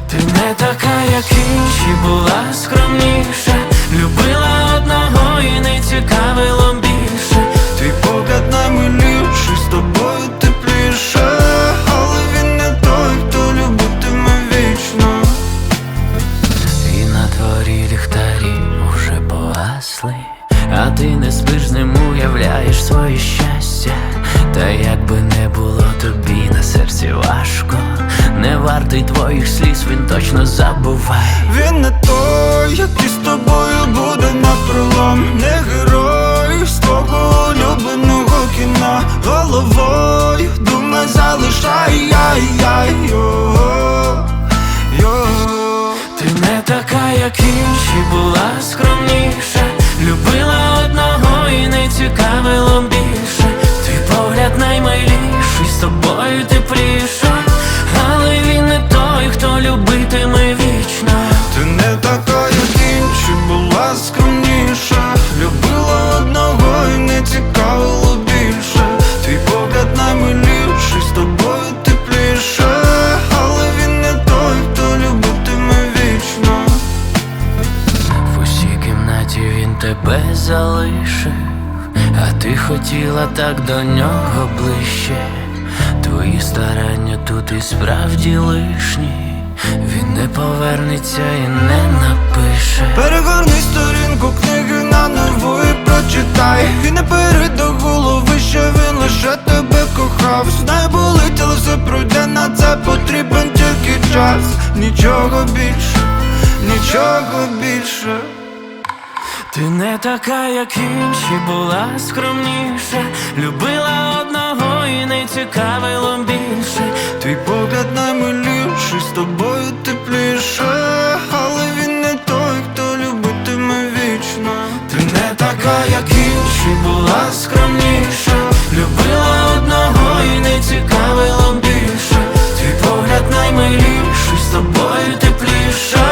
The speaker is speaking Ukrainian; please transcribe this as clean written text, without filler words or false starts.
Ти не така, як інші, була скромніша, любила одного і не цікавило більше. Твій погляд наймиліший, з тобою тепліше, але він не той, хто любитиме вічно. І на дворі ліхтарі уже погасли, а ти не спиш з ним, уявляєш своє щастя. Та якби не було тобі на серці важко, не вартий твоїх сліз, він точно забувай. Він не той, який з тобою буде напролом, не герой з твого улюбленого кіна. Головою думай залишай, Ти не така, як інші, була скромніша, любила одного і не цікавило більше. Твій погляд наймиліший, з тобою тепліше, але він не той, хто любитиме вічно. Ти не така, як інші, була скромніша, любила одного і не цікавило більше. Твій погляд наймиліший, з тобою тепліше, але він не той, хто любитиме вічно. В усій кімнаті він тебе залишив, а ти хотіла так до нього ближче. Твої старання тут і справді лишні, він не повернеться і не напише. Перегорни сторінку книги наново і прочитай. Він не бери до голови, що він лише тебе кохав. Знаю, болить, але все пройде, на це потрібен тільки час. Нічого більше, нічого більше. Ти не така, як інші, була скромніша, любила одного і не цікавило більше. Твій погляд наймиліший, з тобою тепліше, але він не той, хто любитиме вічно. Ти не така, як інші, була скромніша, любила одного і не цікавило більше. Твій погляд наймиліший, з тобою тепліше,